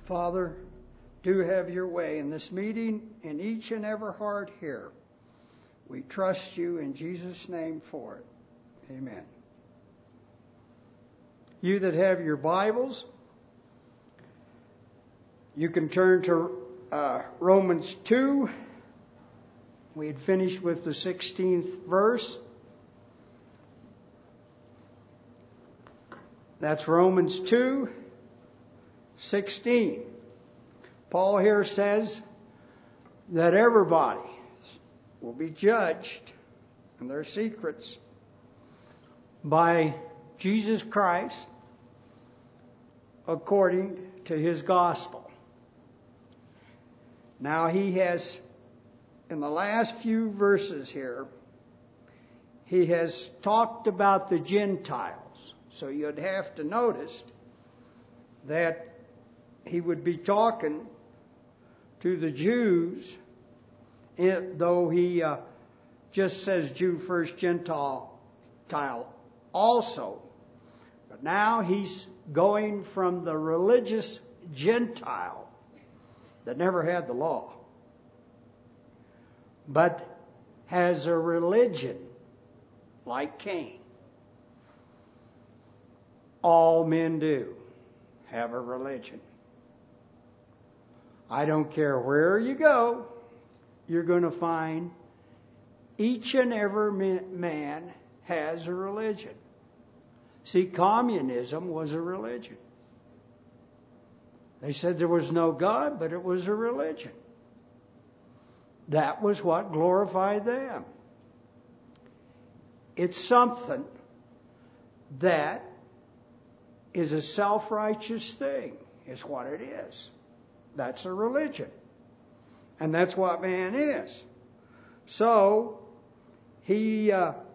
Father, do have your way in this meeting, in each and every heart here. We trust you in Jesus' name for it. Amen. You that have your Bibles, you can turn to Romans 2. We had finished with the 16th verse. That's Romans 2:16. Paul here says that everybody will be judged in their secrets by Jesus Christ according to his gospel. Now he has, in the last few verses here, he has talked about the Gentiles. So you'd have to notice that he would be talking to the Jews, though he just says Jew first, Gentile also. But now he's going from the religious Gentile that never had the law, but has a religion like Cain. All men do have a religion. I don't care where you go, you're going to find each and every man has a religion. See, communism was a religion. They said there was no God, but it was a religion. That was what glorified them. It's something that is a self-righteous thing, is what it is. That's a religion. And that's what man is. So, he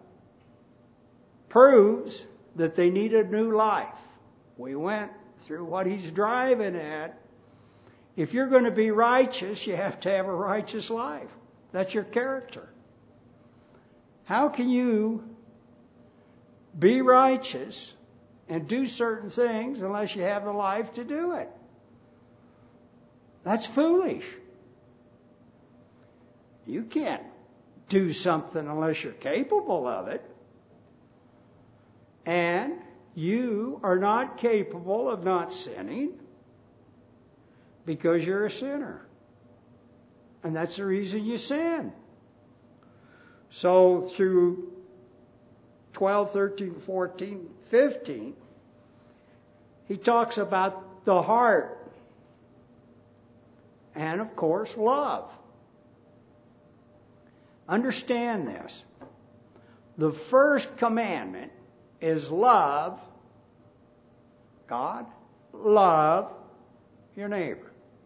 proves that they need a new life. We went through what he's driving at. If you're going to be righteous, you have to have a righteous life. That's your character. How can you be righteous and do certain things unless you have the life to do it? That's foolish. You can't do something unless you're capable of it. And you are not capable of not sinning because you're a sinner. And that's the reason you sin. So through 12, 13, 14, 15, he talks about the heart. And, of course, love. Understand this. The first commandment is love God, love your neighbor.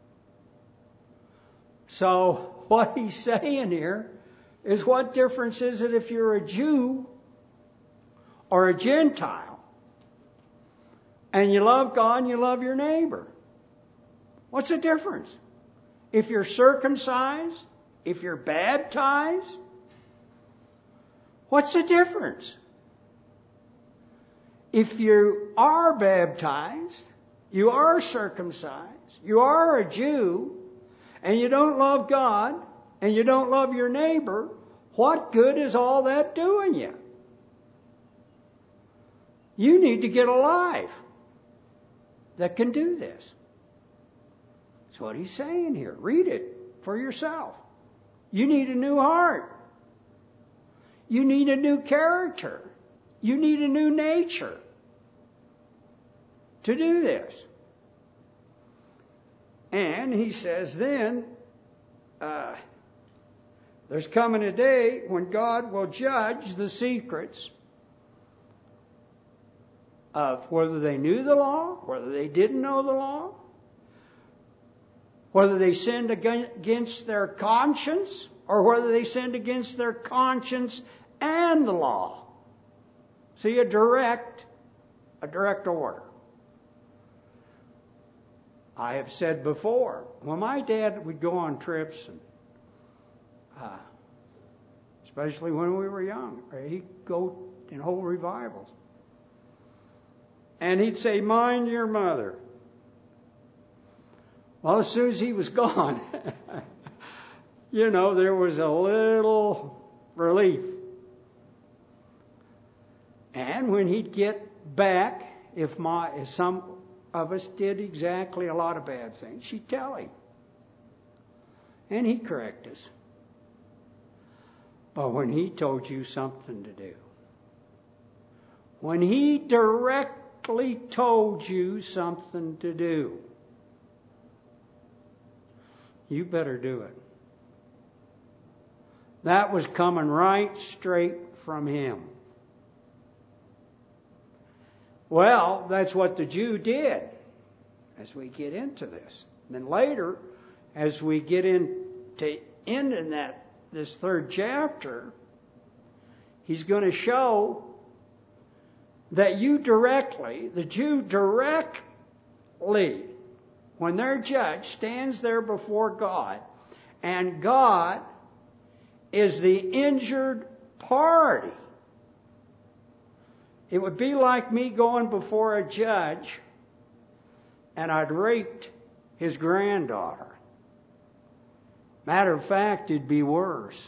So, what he's saying here is, what difference is it if you're a Jew or a Gentile and you love God and you love your neighbor? What's the difference? If you're circumcised, if you're baptized, what's the difference? If you are baptized, you are circumcised, you are a Jew, and you don't love God, and you don't love your neighbor, what good is all that doing you? You need to get a life that can do this. That's what he's saying here. Read it for yourself. You need a new heart. You need a new character. You need a new nature to do this. And he says then, there's coming a day when God will judge the secrets of whether they knew the law, whether they didn't know the law, whether they sinned against their conscience, or whether they sinned against their conscience and the law. See, a direct order. I have said before, when my dad would go on trips, and especially when we were young, he'd go in whole revivals. And he'd say, mind your mother. Well, as soon as he was gone, there was a little relief. And when he'd get back, if some of us did exactly a lot of bad things, she'd tell him. And he'd correct us. But when he told you something to do, when he directly told you something to do, you better do it. That was coming right straight from him. Well, that's what the Jew did as we get into this. And then later, as we get into ending this third chapter, he's going to show that the Jew directly, when their judge stands there before God, and God is the injured party. It would be like me going before a judge and I'd raped his granddaughter. Matter of fact, it'd be worse.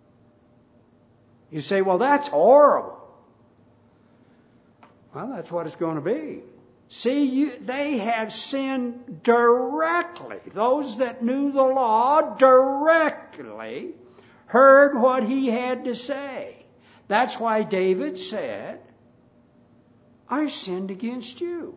You say, well, that's horrible. Well, that's what it's going to be. See, they have sinned directly. Those that knew the law directly heard what he had to say. That's why David said, I sinned against you.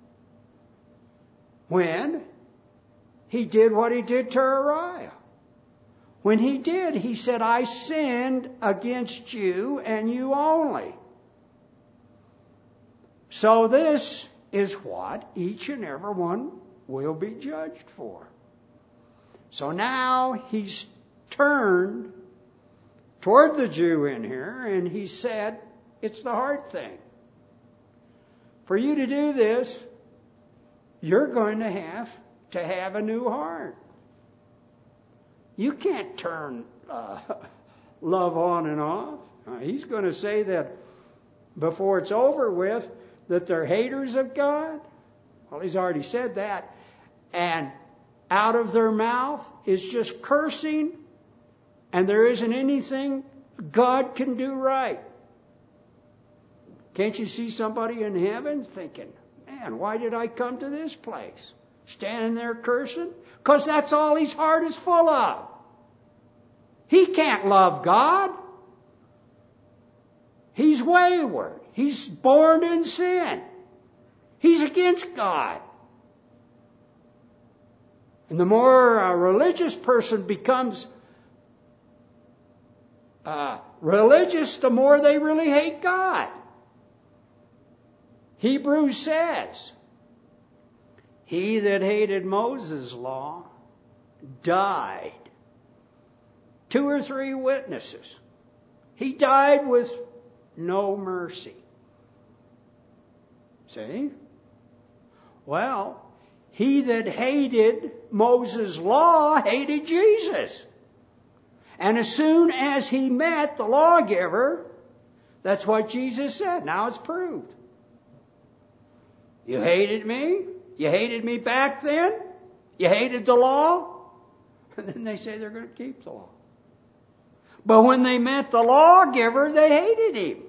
When he did what he did to Uriah. When he did, he said, I sinned against you and you only. So this is what each and every one will be judged for. So now he's turned toward the Jew in here and he said, it's the hard thing. For you to do this, you're going to have a new heart. You can't turn love on and off. He's going to say that before it's over with, that they're haters of God. Well, he's already said that. And out of their mouth is just cursing, and there isn't anything God can do right. Can't you see somebody in heaven thinking, man, why did I come to this place? Standing there cursing? Because that's all his heart is full of. He can't love God. He's wayward. He's born in sin. He's against God. And the more a religious person becomes religious, the more they really hate God. Hebrews says, he that hated Moses' law died. 2 or 3 witnesses. He died with no mercy. See? Well, he that hated Moses' law hated Jesus. And as soon as he met the lawgiver, that's what Jesus said. Now it's proved. You hated me? You hated me back then? You hated the law? And then they say they're going to keep the law. But when they met the lawgiver, they hated him.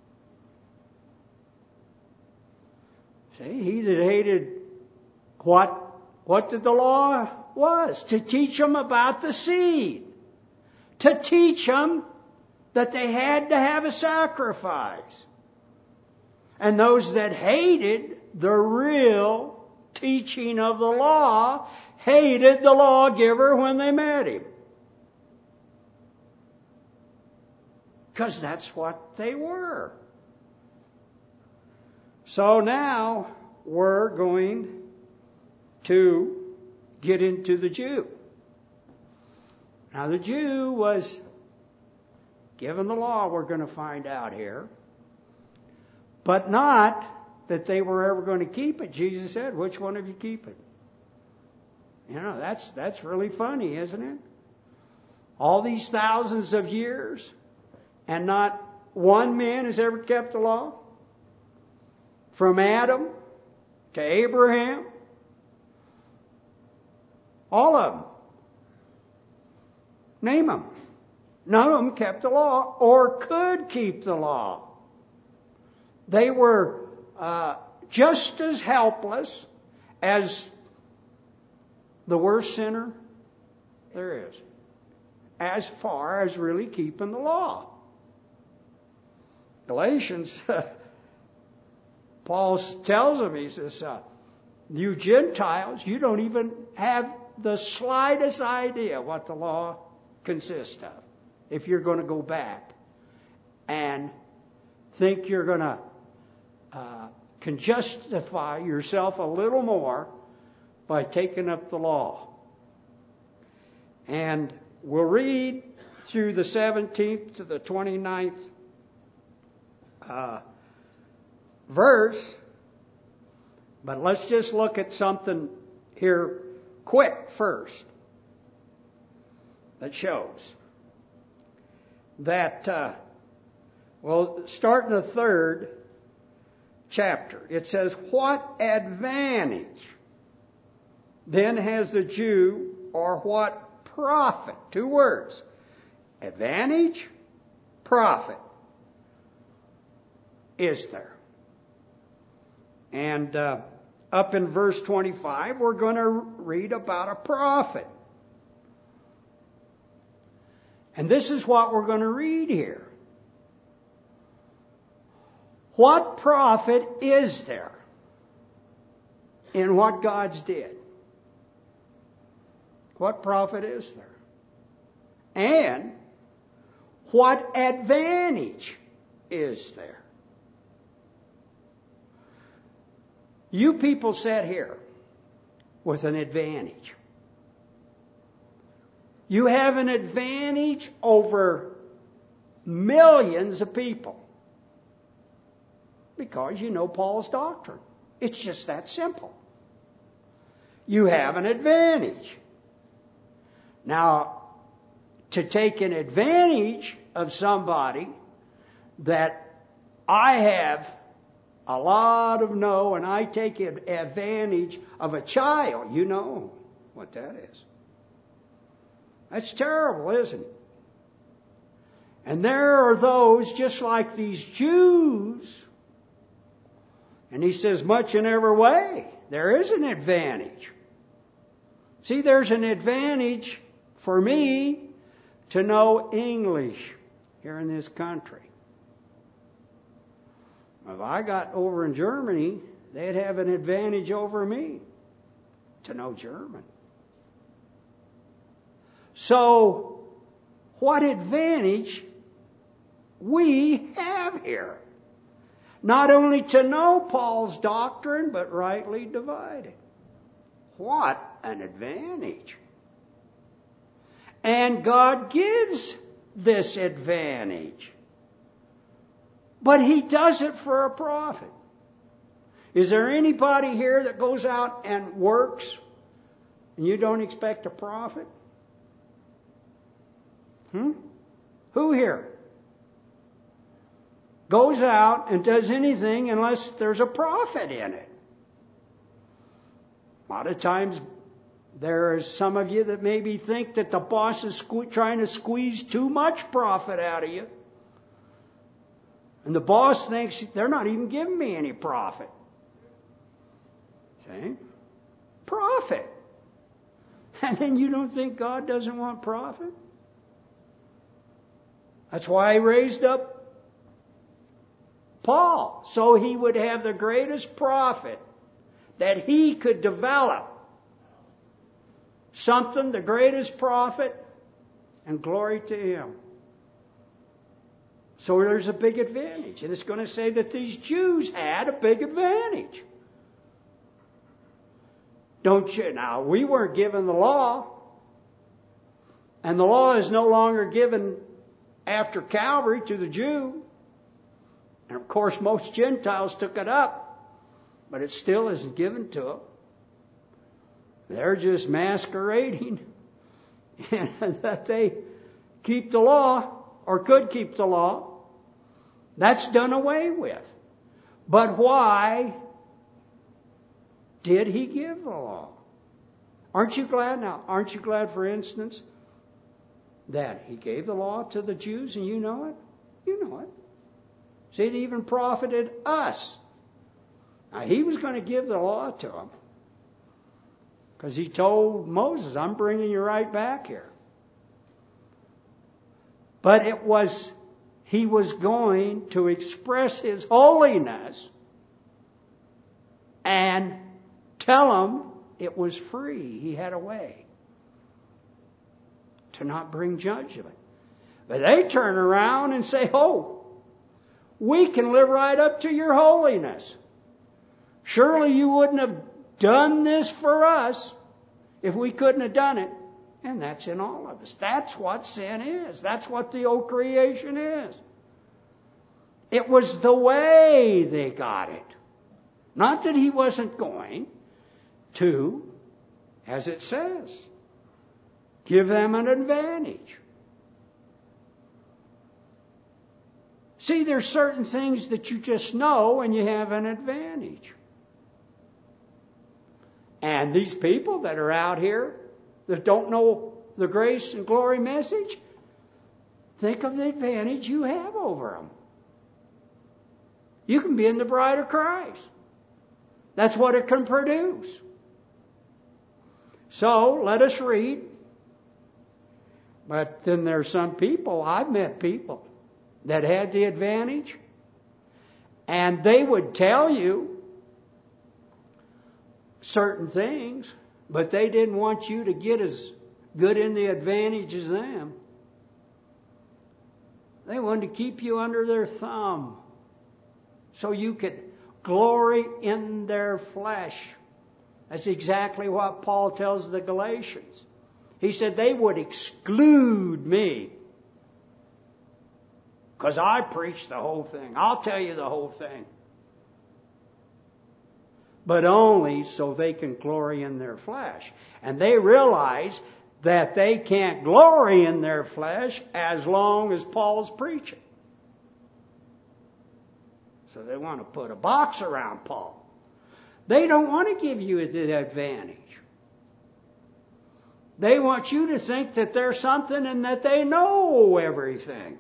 See, he that hated what did the law was? To teach them about the seed. To teach them that they had to have a sacrifice. And those that hated the real teaching of the law hated the lawgiver when they met him. Because that's what they were. So now we're going to get into the Jew. Now the Jew was given the law, we're going to find out here. But not that they were ever going to keep it. Jesus said, which one of you keep it? You know, that's really funny, isn't it? All these thousands of years, and not one man has ever kept the law? From Adam to Abraham All of them. Name them. None of them kept the law or could keep the law. They were just as helpless as the worst sinner there is, as far as really keeping the law. Galatians, Paul tells them, he says, you Gentiles, you don't even have the slightest idea what the law consists of. If you're going to go back and think you're going to can justify yourself a little more by taking up the law. And we'll read through the 17th to the 29th verse, but let's just look at something here quick first that shows that, start in the 3rd chapter. It says, what advantage then has the Jew, or what profit? 2 words. Advantage, profit is there. And up in verse 25, we're going to read about a prophet. And this is what we're going to read here. What profit is there in what God's did? What profit is there? And what advantage is there? You people sat here with an advantage. You have an advantage over millions of people because you know Paul's doctrine. It's just that simple. You have an advantage. Now, to take an advantage of somebody that I have a lot of know, and I take advantage of a child, you know what that is. That's terrible, isn't it? And there are those just like these Jews. And he says, much in every way, there is an advantage. See, there's an advantage for me to know English here in this country. If I got over in Germany, they'd have an advantage over me to know German. So, what advantage we have here? Not only to know Paul's doctrine, but rightly divide it. What an advantage. And God gives this advantage. But He does it for a profit. Is there anybody here that goes out and works and you don't expect a profit? Who here goes out and does anything unless there's a profit in it? A lot of times there are some of you that maybe think that the boss is trying to squeeze too much profit out of you. And the boss thinks they're not even giving me any profit. See? Profit. And then you don't think God doesn't want profit? That's why He raised up Paul, so he would have the greatest profit that he could develop. Something, the greatest profit, and glory to Him. So there's a big advantage. And it's going to say that these Jews had a big advantage. Don't you? Now, we weren't given the law. And the law is no longer given after Calvary to the Jew. And of course, most Gentiles took it up. But it still isn't given to them. They're just masquerading that they keep the law or could keep the law. That's done away with. But why did He give the law? Aren't you glad now? Aren't you glad, for instance, that He gave the law to the Jews and you know it? You know it. See, it even profited us. Now, He was going to give the law to them because He told Moses, I'm bringing you right back here. But He was going to express His holiness and tell them it was free. He had a way to not bring judgment. But they turn around and say, oh, we can live right up to your holiness. Surely you wouldn't have done this for us if we couldn't have done it. And that's in all of us. That's what sin is. That's what the old creation is. It was the way they got it. Not that He wasn't going to, as it says, give them an advantage. See, there's certain things that you just know and you have an advantage. And these people that are out here that don't know the grace and glory message, think of the advantage you have over them. You can be in the bride of Christ. That's what it can produce. So, let us read. But then there's some people, I've met people that had the advantage, and they would tell you certain things, but they didn't want you to get as good in the advantage as them. They wanted to keep you under their thumb so you could glory in their flesh. That's exactly what Paul tells the Galatians. He said they would exclude me because I preach the whole thing. I'll tell you the whole thing. But only so they can glory in their flesh. And they realize that they can't glory in their flesh as long as Paul's preaching. So they want to put a box around Paul. They don't want to give you the advantage. They want you to think that they're something and that they know everything.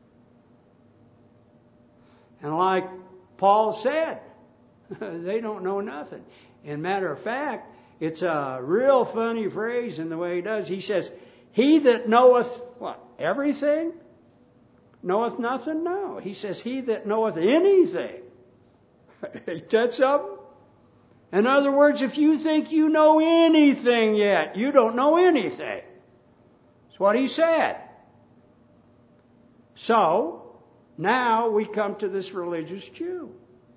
And like Paul said, they don't know nothing. And matter of fact, it's a real funny phrase in the way he does. He says, he that knoweth, what, everything? Knoweth nothing? No. He says, he that knoweth anything. Ain't that something? In other words, if you think you know anything yet, you don't know anything. That's what he said. So, now we come to this religious Jew.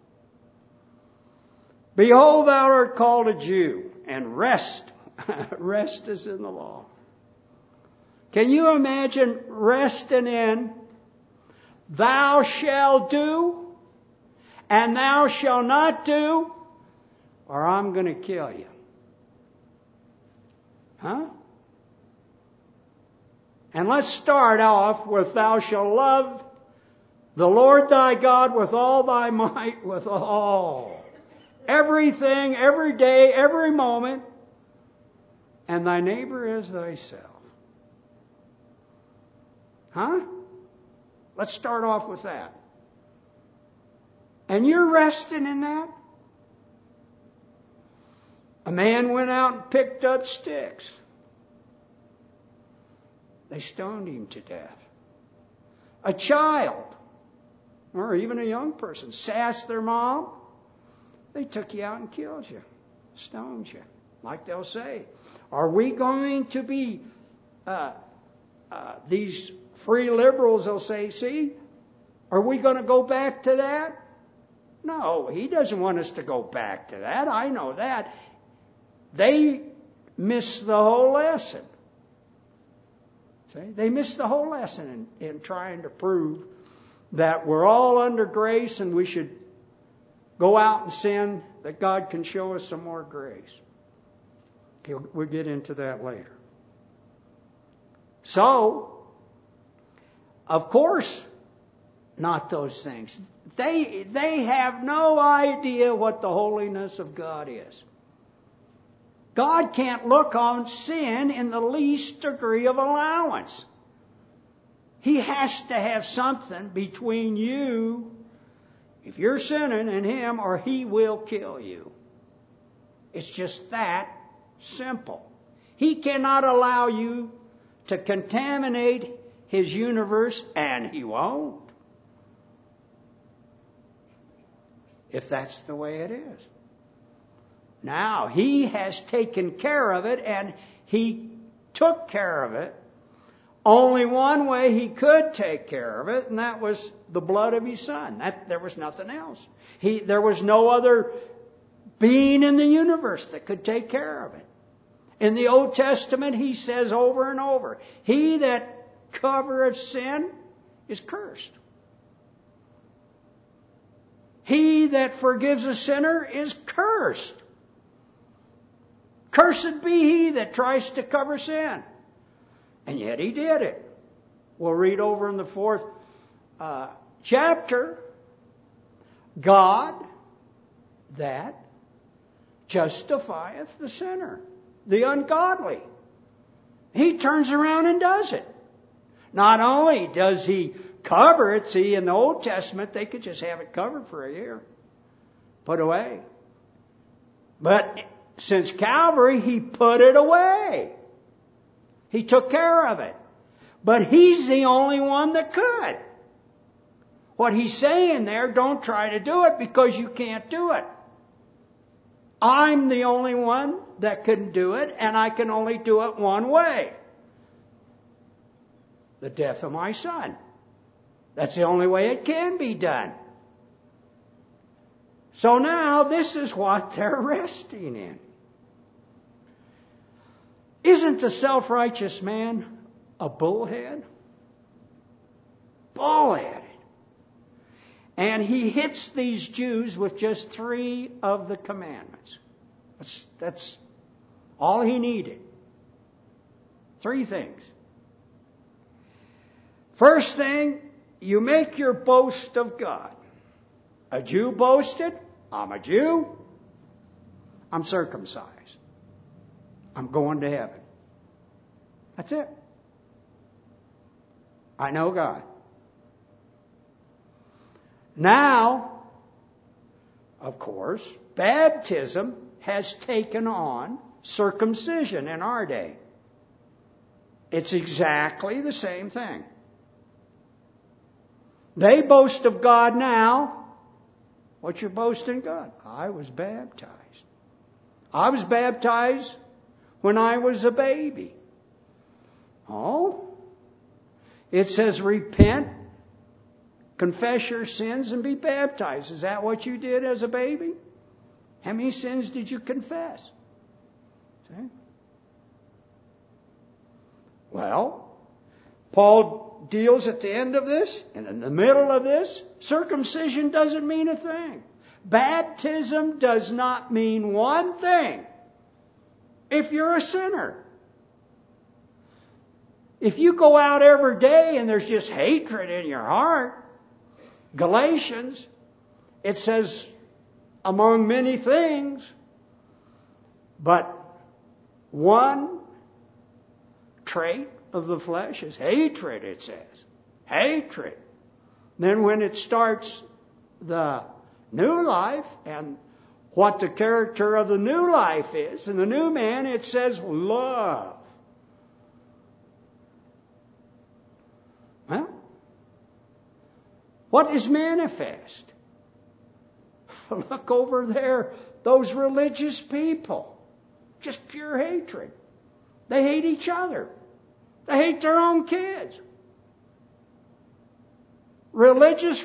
Behold, thou art called a Jew, and rest is in the law. Can you imagine resting in, thou shalt do, and thou shalt not do, or I'm going to kill you? Huh? And let's start off with, thou shalt love the Lord thy God with all thy might, with all. Everything, every day, every moment, and thy neighbor as thyself. Huh? Let's start off with that. And you're resting in that? A man went out and picked up sticks. They stoned him to death. A child, or even a young person, sassed their mom. They took you out and killed you, stoned you, like they'll say. Are we going to be these free liberals? They'll say, see, are we going to go back to that? No, he doesn't want us to go back to that. I know that. They miss the whole lesson. See? They miss the whole lesson in trying to prove that we're all under grace and we should go out and sin, that God can show us some more grace. We'll get into that later. So, of course, not those things. They have no idea what the holiness of God is. God can't look on sin in the least degree of allowance. He has to have something between you, if you're sinning, and Him, or He will kill you. It's just that simple. He cannot allow you to contaminate His universe, and He won't, if that's the way it is. Now, He has taken care of it, and He took care of it only one way He could take care of it, and that was the blood of His Son. There was nothing else. There was no other being in the universe that could take care of it. In the Old Testament, He says over and over, He that covereth sin is cursed. He that forgives a sinner is cursed. Cursed be he that tries to cover sin. And yet He did it. We'll read over in the 4th chapter. God that justifieth the sinner, the ungodly. He turns around and does it. Not only does He cover it, see, in the Old Testament, they could just have it covered for a year, put away. But since Calvary, He put it away. He took care of it. But He's the only one that could. What He's saying there, don't try to do it because you can't do it. I'm the only one that can do it, and I can only do it one way. The death of my Son. That's the only way it can be done. So now, this is what they're resting in. Isn't the self-righteous man a bullhead? Bullheaded. And he hits these Jews with just 3 of the commandments. That's all he needed. 3 things. First thing, you make your boast of God. A Jew boasted, I'm a Jew. I'm circumcised. I'm going to heaven. That's it. I know God. Now, of course, baptism has taken on circumcision in our day. It's exactly the same thing. They boast of God now. What's your boast in God? I was baptized. I was baptized when I was a baby. Oh? It says repent, confess your sins, and be baptized. Is that what you did as a baby? How many sins did you confess? See? Well, Paul deals at the end of this, and in the middle of this, circumcision doesn't mean a thing. Baptism does not mean one thing if you're a sinner. If you go out every day and there's just hatred in your heart, Galatians, it says, among many things, but one trait of the flesh is hatred, it says. Hatred. Then when it starts the new life and what the character of the new life is, in the new man, it says love. Well, what is manifest? Look over there, those religious people. Just pure hatred. They hate each other. They hate their own kids. Religious.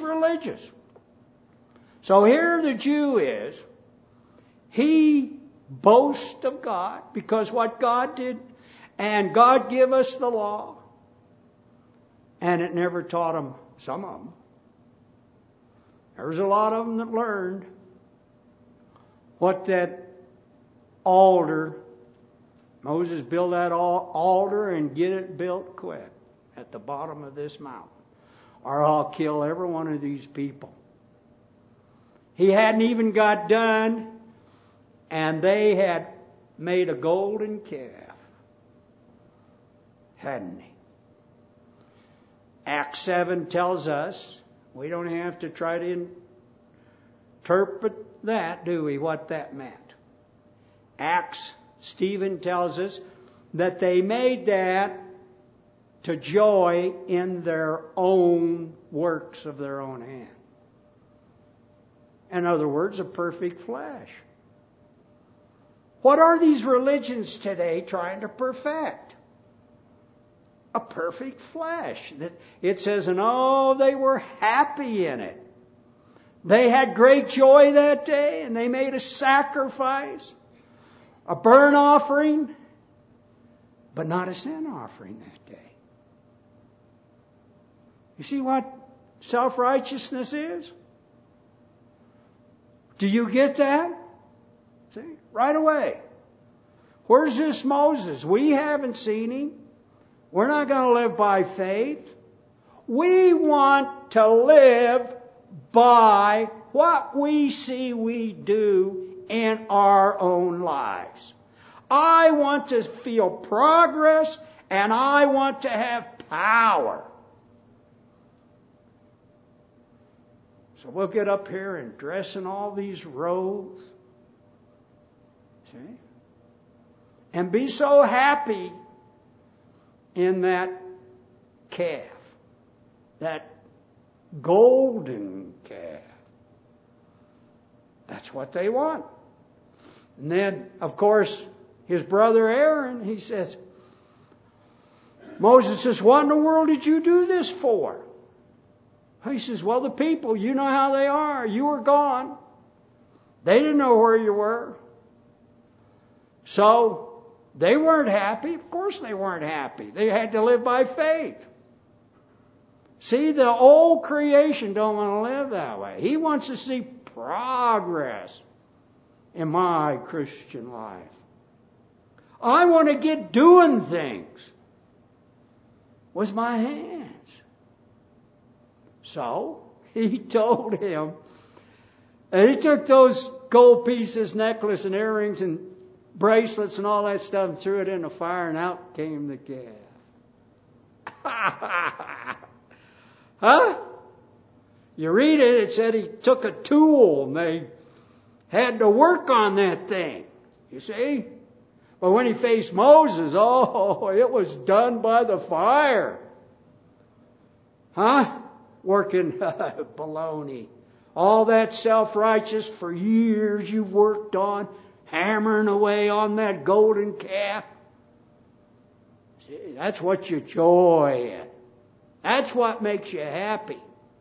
So here the Jew is. He boasts of God because what God did, and God gave us the law. And it never taught them, some of them. There was a lot of them that learned what that altar, Moses built that altar and get it built quick at the bottom of this mountain, or I'll kill every one of these people. He hadn't even got done, and they had made a golden calf, hadn't he? Acts 7 tells us, we don't have to try to interpret that, do we, what that meant. Stephen tells us that they made that to joy in their own works of their own hand. In other words, a perfect flesh. What are these religions today trying to perfect? A perfect flesh. It says, and oh, they were happy in it. They had great joy that day, and they made a sacrifice, a burnt offering, but not a sin offering that day. You see what self-righteousness is? Do you get that? See? Right away. Where's this Moses? We haven't seen him. We're not going to live by faith. We want to live by what we see we do in our own lives. I want to feel progress, and I want to have power. So we'll get up here and dress in all these robes. See? And be so happy in that calf. That golden calf. That's what they want. And then, of course, his brother Aaron, he says, Moses says, what in the world did you do this for? He says, well, the people, you know how they are. You were gone. They didn't know where you were. So, they weren't happy. Of course they weren't happy. They had to live by faith. See, the old creation don't want to live that way. He wants to see progress in my Christian life. I want to get doing things with my hands. So, he told him, and he took those gold pieces, necklace and earrings and bracelets and all that stuff and threw it in the fire, and out came the calf. Huh? You read it, it said he took a tool and they had to work on that thing. You see? But when he faced Moses, oh, it was done by the fire. Huh? Working baloney. All that self-righteous for years you've worked on, hammering away on that golden calf. See, that's what you joy in. That's what makes you happy.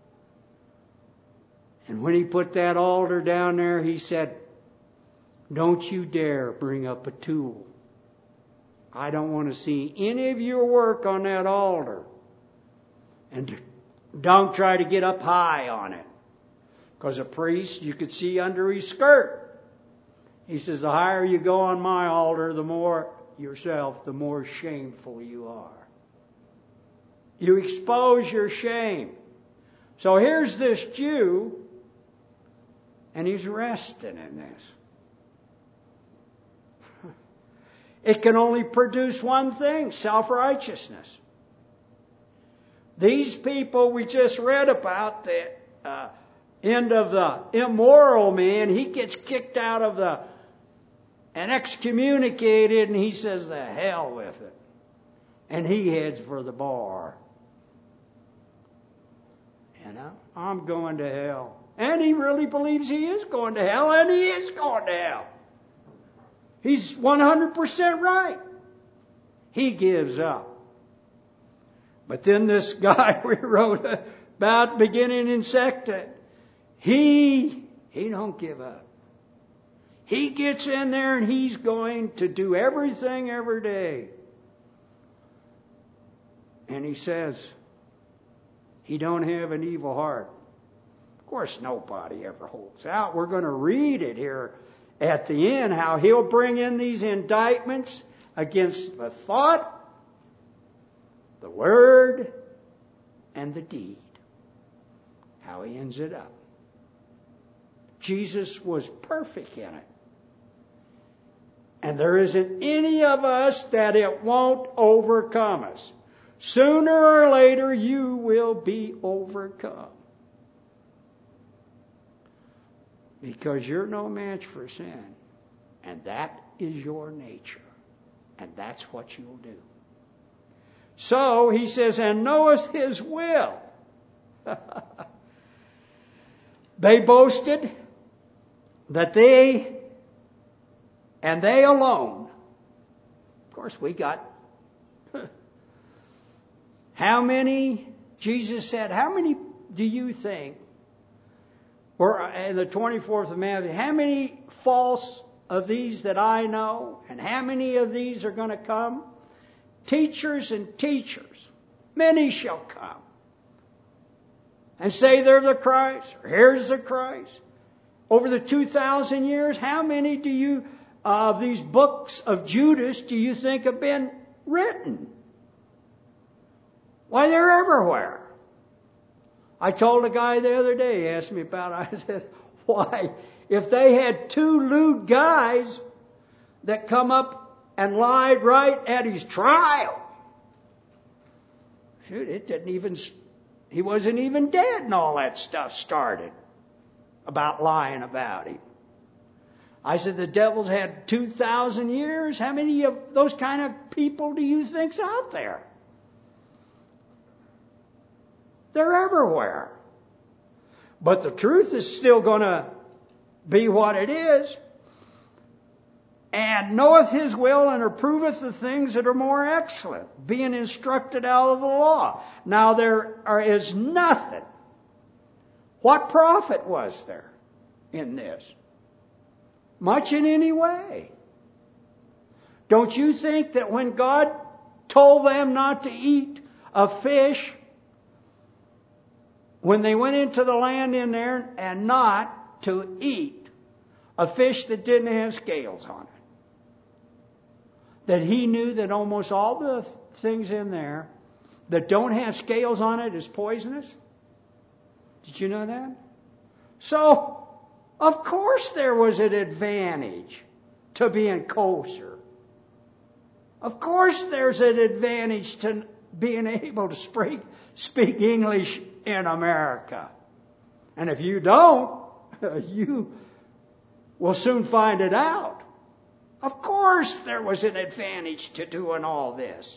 And when he put that altar down there, he said, don't you dare bring up a tool. I don't want to see any of your work on that altar. And don't try to get up high on it. Because a priest, you could see under his skirt. He says, the higher you go on my altar, the more yourself, the more shameful you are. You expose your shame. So here's this Jew, and he's resting in this. It can only produce one thing, self-righteousness. These people we just read about, the end of the immoral man, he gets kicked out of and excommunicated, and he says, the hell with it. And he heads for the bar. You know, I'm going to hell. And he really believes he is going to hell, and he is going to hell. He's 100% right. He gives up. But then this guy we wrote about beginning in second, he don't give up. He gets in there and he's going to do everything every day. And he says, he don't have an evil heart. Of course, nobody ever holds out. We're going to read it here at the end, how he'll bring in these indictments against the thought, the word, and the deed. How he ends it up. Jesus was perfect in it. And there isn't any of us that it won't overcome us. Sooner or later, you will be overcome. Because you're no match for sin. And that is your nature. And that's what you'll do. So, he says, and knoweth his will. They boasted that they, and they alone. Of course, we got, how many, Jesus said, how many do you think, or in the 24th of Matthew, how many false of these that I know, and how many of these are going to come? Teachers and teachers, many shall come and say they're the Christ, or here's the Christ. Over the 2,000 years, how many do you, of these books of Judas, do you think have been written? Why, they're everywhere. I told a guy the other day, he asked me about it, I said, why, if they had two lewd guys that come up and lied right at his trial, shoot, it didn't even, he wasn't even dead and all that stuff started about lying about him. I said, the devil's had 2,000 years. How many of those kind of people do you think's out there? They're everywhere. But the truth is still going to be what it is. And knoweth his will and approveth the things that are more excellent, being instructed out of the law. Now is nothing. What profit was there in this? Much in any way. Don't you think that when God told them not to eat a fish, when they went into the land in there, and not to eat a fish that didn't have scales on it, that he knew that almost all the things in there that don't have scales on it is poisonous? Did you know that? So, of course there was an advantage to being kosher. Of course there's an advantage to being able to speak English in America. And if you don't, you will soon find it out. Of course there was an advantage to doing all this.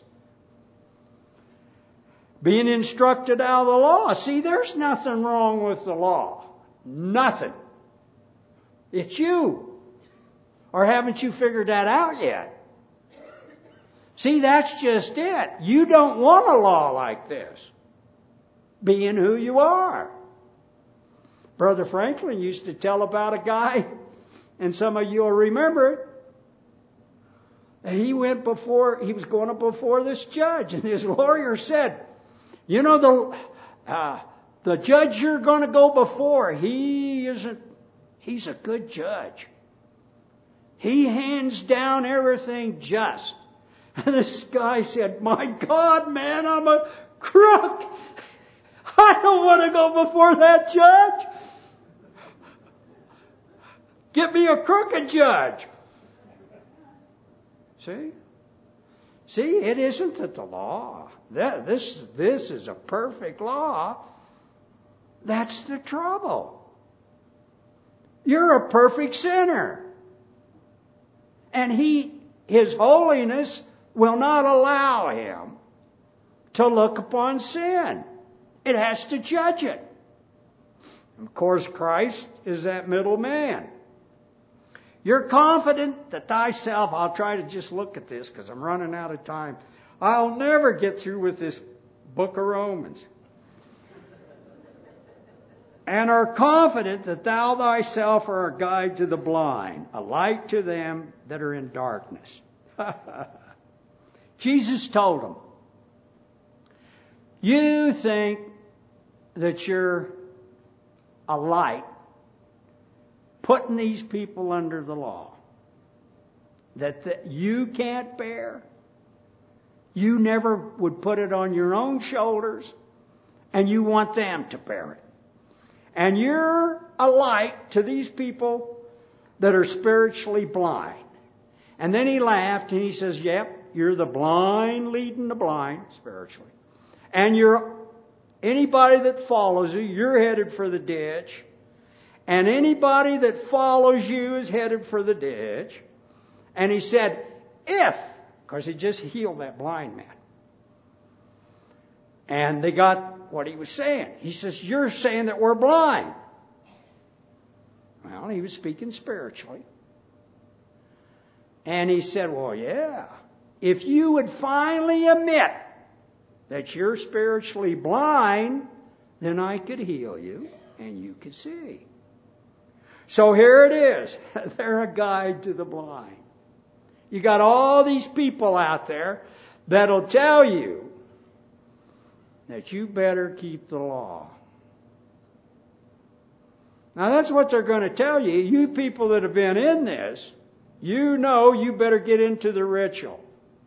Being instructed out of the law. See, there's nothing wrong with the law. Nothing. It's you. Or haven't you figured that out yet? See, that's just it. You don't want a law like this. Being who you are. Brother Franklin used to tell about a guy, and some of you will remember it. He was going up before this judge, and his lawyer said, you know, the judge you're going to go before, he's a good judge. He hands down everything just. And this guy said, my God, man, I'm a crook. I don't want to go before that judge. Get me a crooked judge. See, it isn't that the law. This is a perfect law. That's the trouble. You're a perfect sinner. And His holiness will not allow Him to look upon sin. It has to judge it. Of course, Christ is that middleman. You're confident that thyself, I'll try to just look at this because I'm running out of time. I'll never get through with this book of Romans. And are confident that thou thyself art a guide to the blind, a light to them that are in darkness. Jesus told them, you think that you're a light putting these people under the law that you can't bear. You never would put it on your own shoulders, and you want them to bear it. And you're a light to these people that are spiritually blind. And then he laughed and he says, yep, you're the blind leading the blind spiritually. And anybody that follows you, you're headed for the ditch. And anybody that follows you is headed for the ditch. And he said, because he just healed that blind man. And they got what he was saying. He says, you're saying that we're blind. Well, he was speaking spiritually. And he said, well, yeah. If you would finally admit that you're spiritually blind, then I could heal you and you could see. So here it is. They're a guide to the blind. You got all these people out there that'll tell you that you better keep the law. Now that's what they're going to tell you. You people that have been in this, you know you better get into the ritual.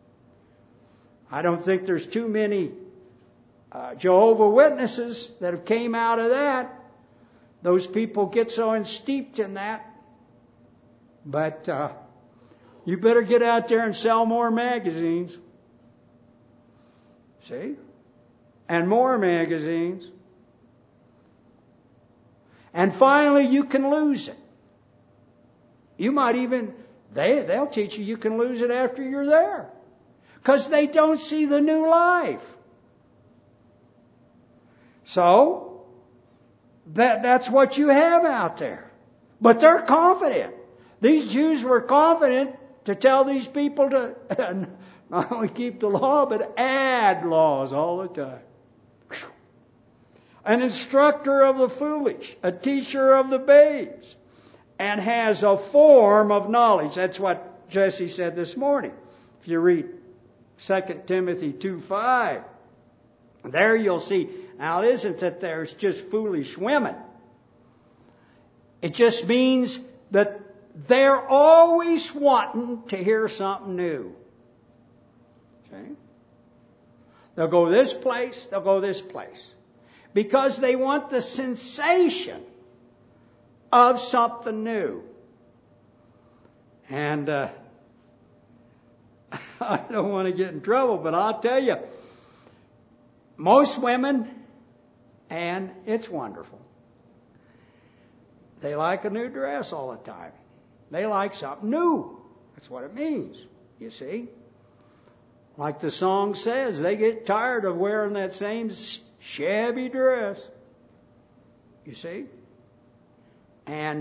I don't think there's too many Jehovah's Witnesses that have came out of that. Those people get so steeped in that. But you better get out there and sell more magazines. See? And more magazines. And finally, you can lose it. You might even, they'll teach you can lose it after you're there. Because they don't see the new life. So, that's what you have out there. But they're confident. These Jews were confident to tell these people to not only keep the law, but add laws all the time. An instructor of the foolish, a teacher of the babes, and has a form of knowledge. That's what Jesse said this morning. If you read 2 Timothy 2:5, there you'll see. Now it isn't that there's just foolish women. It just means that they're always wanting to hear something new. See? They'll go this place, they'll go this place. Because they want the sensation of something new. And I don't want to get in trouble, but I'll tell you, most women, and it's wonderful, they like a new dress all the time. They like something new. That's what it means, you see. Like the song says, they get tired of wearing that same shabby dress. You see? And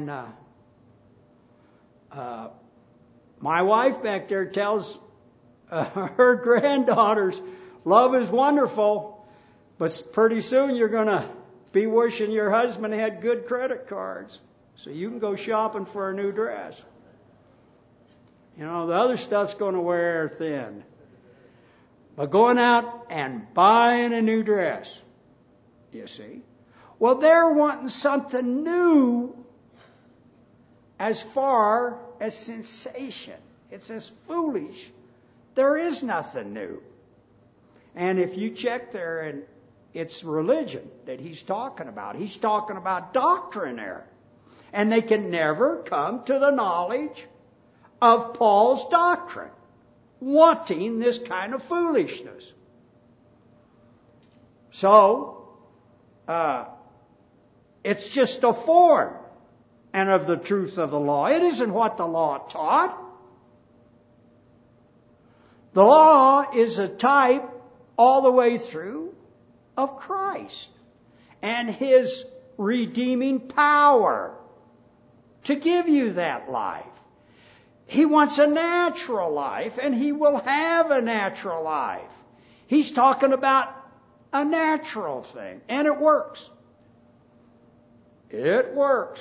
my wife back there tells her granddaughters, love is wonderful, but pretty soon you're going to be wishing your husband had good credit cards so you can go shopping for a new dress. You know, the other stuff's going to wear thin. But going out and buying a new dress, you see. Well, they're wanting something new as far as sensation. It's as foolish. There is nothing new. And if you check there, and it's religion that he's talking about. He's talking about doctrine there. And they can never come to the knowledge of Paul's doctrine, wanting this kind of foolishness. So, it's just a form and of the truth of the law. It isn't what the law taught. The law is a type all the way through of Christ and His redeeming power to give you that life. He wants a natural life, and He will have a natural life. He's talking about a natural thing, and it works. It works.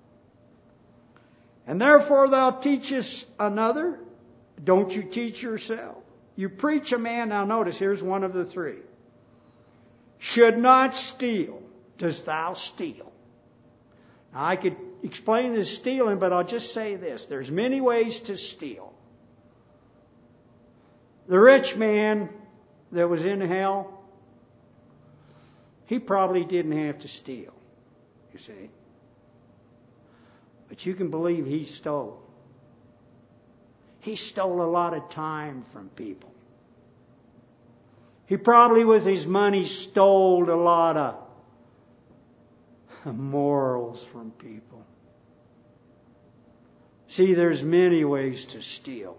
And therefore thou teachest another, don't you teach yourself? You preach a man, now notice, here's one of the three. Should not steal. Dost thou steal? Now I could explain this stealing, but I'll just say this. There's many ways to steal. The rich man that was in hell, he probably didn't have to steal, you see. But you can believe he stole. he stole a lot of time from people. He probably, with his money, stole a lot of morals from people. See, there's many ways to steal.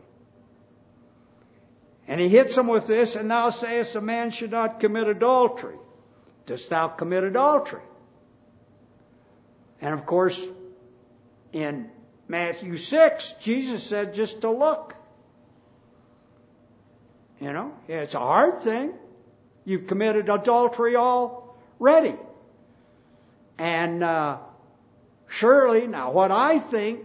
And he hits them with this, and thou sayest a man should not commit adultery. Dost thou commit adultery? And of course, in Matthew 6, Jesus said just to look. You know, it's a hard thing. You've committed adultery already. And surely, now what I think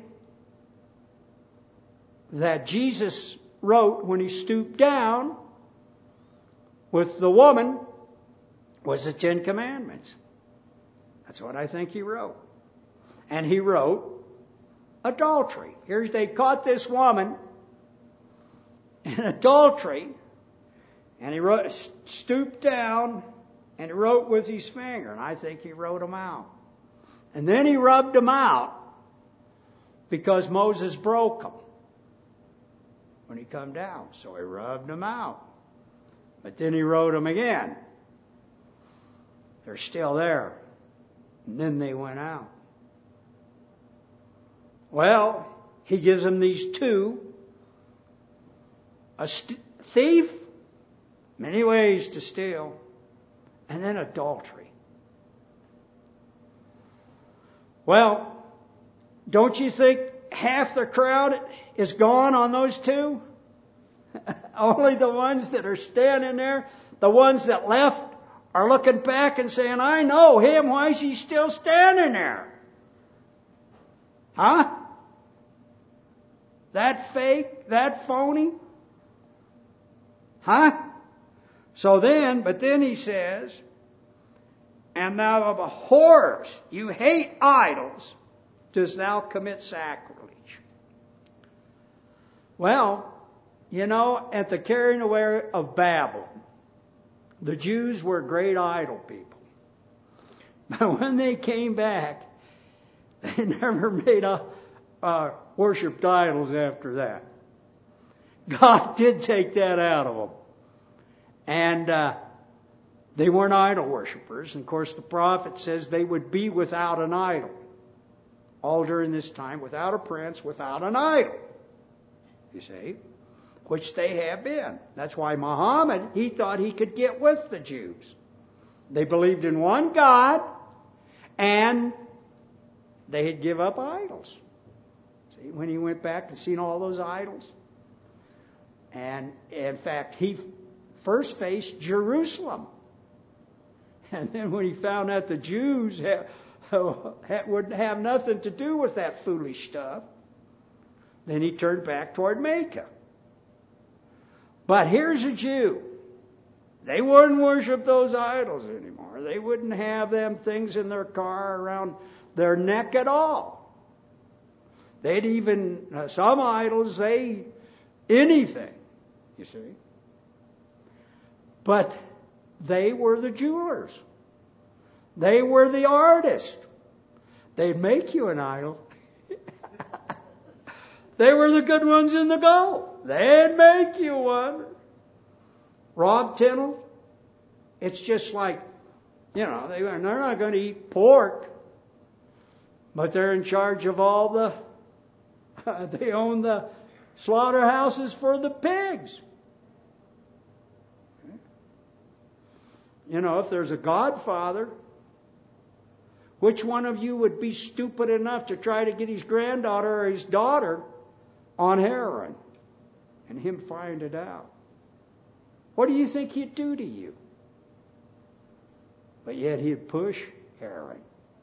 that Jesus wrote when he stooped down with the woman was the Ten Commandments. That's what I think he wrote. And he wrote adultery. Here's, they caught this woman in adultery, and he stooped down and he wrote with his finger, and I think he wrote them out. And then he rubbed them out because Moses broke them when he come down. So he rubbed them out. But then he wrote them again. They're still there. And then they went out. Well, he gives them these two. A thief, many ways to steal, and then adultery. Well, don't you think half the crowd is gone on those two? Only the ones that are standing there, the ones that left, are looking back and saying, I know him, why is he still standing there? Huh? That fake? That phony? Huh? But then he says, and thou of a whores, you hate idols, dost thou commit sacrilege? Well, you know, at the carrying away of Babylon, the Jews were great idol people. But when they came back, they never made worshipped idols after that. God did take that out of them. And they weren't idol worshippers. And of course, the prophet says they would be without an idol. All during this time, without a prince, without an idol. You see? Which they have been. That's why Muhammad, he thought he could get with the Jews. They believed in one God, and they had give up idols. See, when he went back and seen all those idols. And in fact, he first faced Jerusalem. And then when he found out the Jews wouldn't have nothing to do with that foolish stuff, then he turned back toward Mecca. But here's a Jew. They wouldn't worship those idols anymore. They wouldn't have them things in their car around their neck at all. They'd even, some idols, anything, you see. But they were the jewelers. They were the artists. They'd make you an idol. They were the good ones in the gold. They'd make you one. Rob Tindall, it's just like, you know, they're not going to eat pork, but they're in charge of all they own the slaughterhouses for the pigs. You know, if there's a godfather, which one of you would be stupid enough to try to get his granddaughter or his daughter on heroin and him find it out? What do you think he'd do to you? But yet he'd push heroin.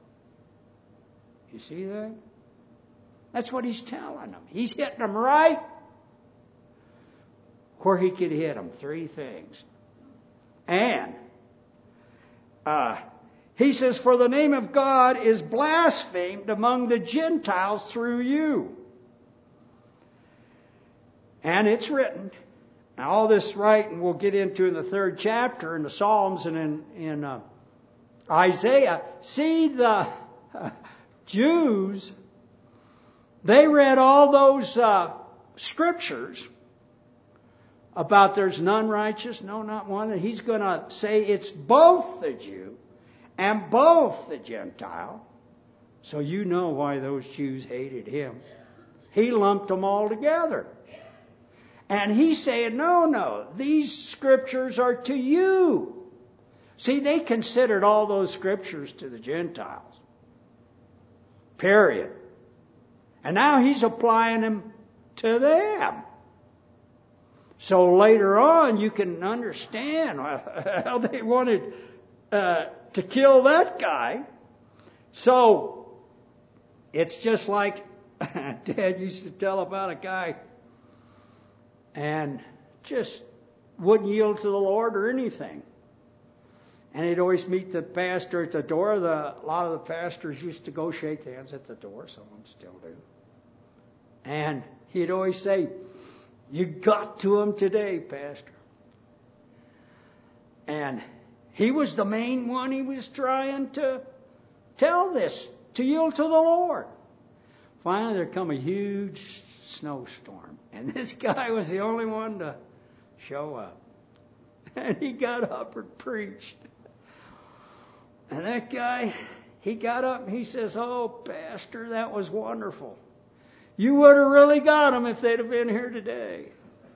You see that? That's what he's telling them. He's hitting them right where he could hit them. 3 things. And he says, for the name of God is blasphemed among the Gentiles through you. And it's written. Now all this writing we'll get into in the 3rd chapter in the Psalms and in Isaiah. See, the Jews, they read all those scriptures about there's none righteous, no, not one, and he's going to say it's both the Jew and both the Gentile. So you know why those Jews hated him. He lumped them all together. And he's saying, no, these scriptures are to you. See, they considered all those scriptures to the Gentiles. Period. And now he's applying them to them. So later on, you can understand how they wanted to kill that guy. So it's just like Dad used to tell about a guy and just wouldn't yield to the Lord or anything. And he'd always meet the pastor at the door. A lot of the pastors used to go shake hands at the door. Some of them still do. And he'd always say, "You got to him today, Pastor." And he was the main one he was trying to tell this, to yield to the Lord. Finally, there come a huge snowstorm. And this guy was the only one to show up. And he got up and preached. And that guy, he got up and he says, "Oh, Pastor, that was wonderful. You would have really got them if they'd have been here today."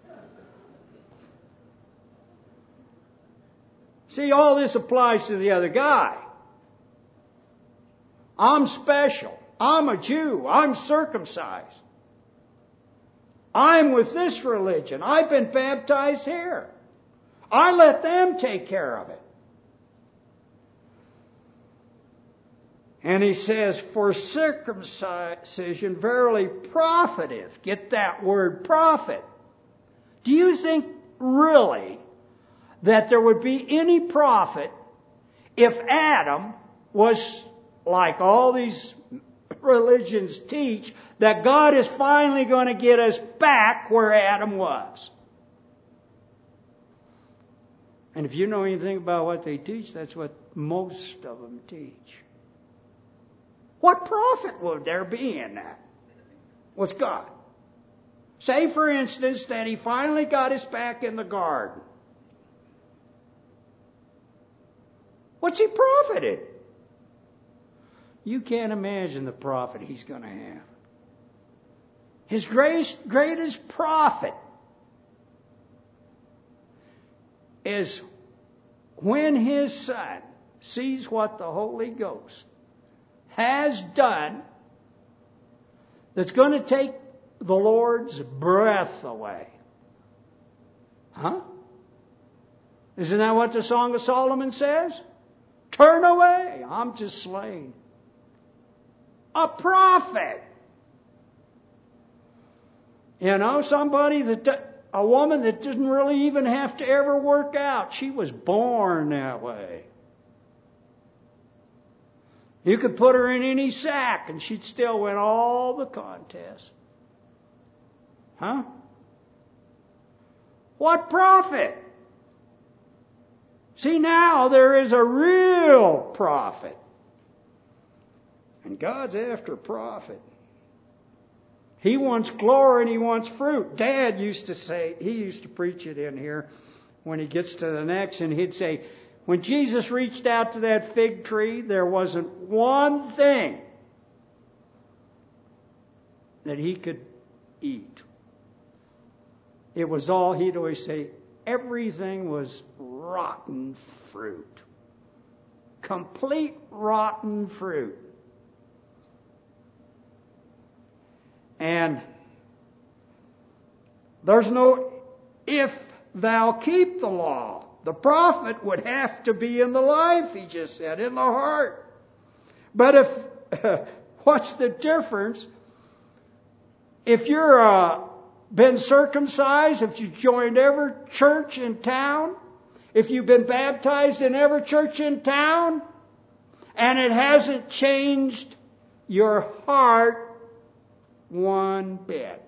See, all this applies to the other guy. I'm special. I'm a Jew. I'm circumcised. I'm with this religion. I've been baptized here. I let them take care of it. And he says, "For circumcision verily profiteth." Get that word, profit. Do you think really that there would be any profit if Adam was like all these religions teach, that God is finally going to get us back where Adam was? And if you know anything about what they teach, that's what most of them teach. What profit would there be in that with God? Say, for instance, that he finally got us back in the garden. What's he profited? You can't imagine the profit he's going to have. His greatest profit is when his Son sees what the Holy Ghost has done that's going to take the Lord's breath away. Huh? Isn't that what the Song of Solomon says? Turn away, I'm just slain. A prophet. You know, a woman that didn't really even have to ever work out. She was born that way. You could put her in any sack and she'd still win all the contests. Huh? What profit? See, now there is a real profit. And God's after profit. He wants glory and he wants fruit. Dad used to say, he used to preach it in here when he gets to the next, and he'd say, when Jesus reached out to that fig tree, there wasn't one thing that he could eat. It was all, he'd always say, everything was rotten fruit. Complete rotten fruit. And there's no if thou keep the law. The profit would have to be in the life, he just said, in the heart. But if, what's the difference? If you're been circumcised, if you joined every church in town, if you've been baptized in every church in town, and it hasn't changed your heart one bit.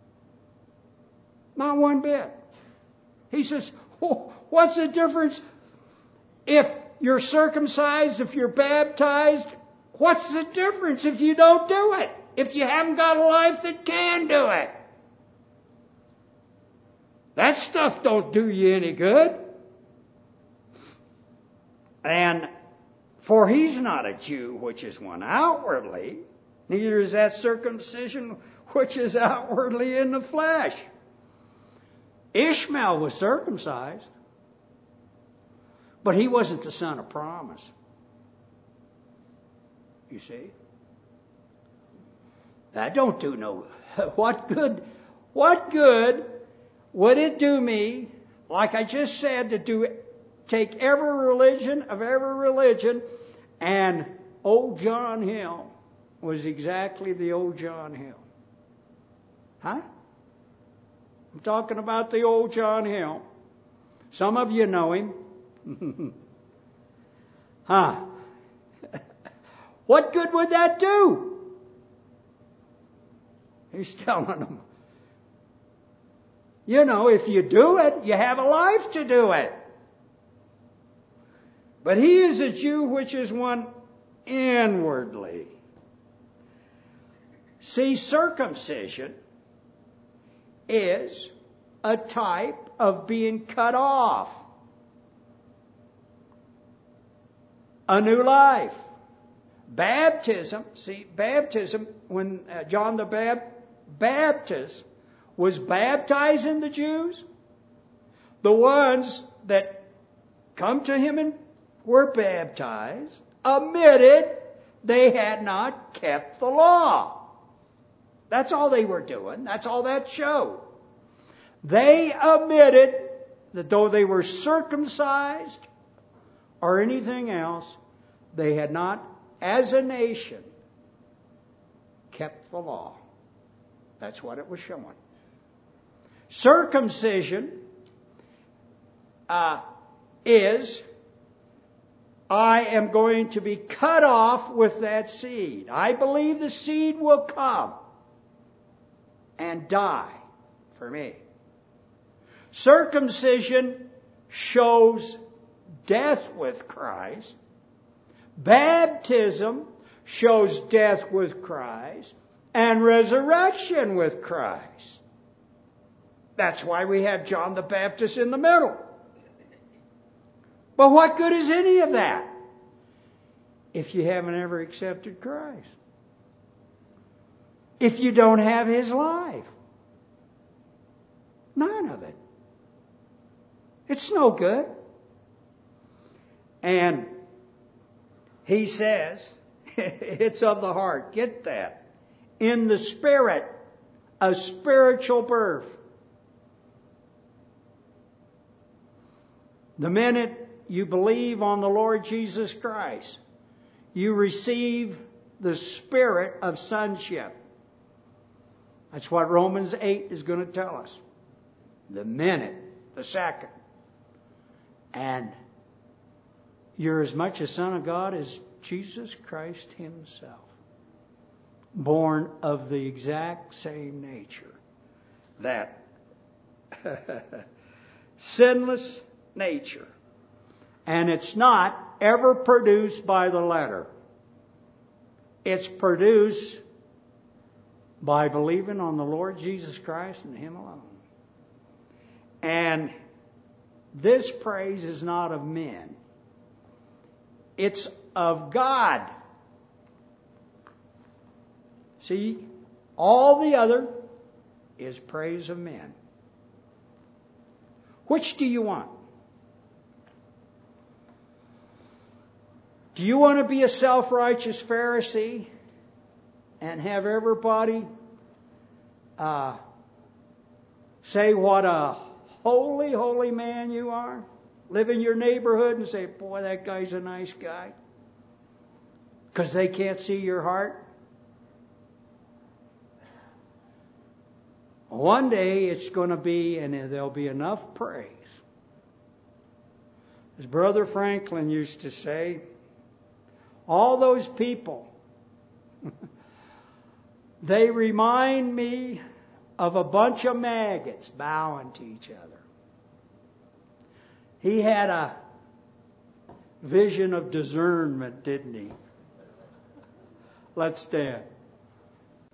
Not one bit. He says, what's the difference if you're circumcised, if you're baptized? What's the difference if you don't do it? If you haven't got a life that can do it? That stuff don't do you any good. And for he's not a Jew, which is one outwardly, neither is that circumcision which is outwardly in the flesh. Ishmael was circumcised, but he wasn't the son of promise. You see? That don't do no... What good would it do me, like I just said, to take every religion, and old John Hill was exactly the old John Hill. Huh? I'm talking about the old John Hill. Some of you know him. Huh? What good would that do? He's telling them, you know, if you do it, you have a life to do it. But he is a Jew which is one inwardly. See, circumcision is a type of being cut off. A new life. Baptism, when John the Baptist was baptizing the Jews, the ones that come to him and were baptized admitted they had not kept the law. That's all they were doing. That's all that showed. They admitted that though they were circumcised or anything else, they had not, as a nation, kept the law. That's what it was showing. Circumcision is, I am going to be cut off with that seed. I believe the seed will come and die for me. Circumcision shows death with Christ. Baptism shows death with Christ and resurrection with Christ. That's why we have John the Baptist in the middle. But what good is any of that if you haven't ever accepted Christ? If you don't have His life? None of it. It's no good. And he says, it's of the heart. Get that. In the Spirit, a spiritual birth. The minute you believe on the Lord Jesus Christ, you receive the spirit of sonship. That's what Romans 8 is going to tell us. The minute, the second. And you're as much a son of God as Jesus Christ Himself. Born of the exact same nature. That sinless nature. And it's not ever produced by the letter. It's produced by believing on the Lord Jesus Christ and Him alone. And this praise is not of men. It's of God. See, all the other is praise of men. Which do you want? Do you want to be a self-righteous Pharisee and have everybody say what a holy, holy man you are? Live in your neighborhood and say, boy, that guy's a nice guy. Because they can't see your heart. One day it's going to be, and there'll be enough praise. As Brother Franklin used to say, all those people, they remind me of a bunch of maggots bowing to each other. He had a vision of discernment, didn't he? Let's stand.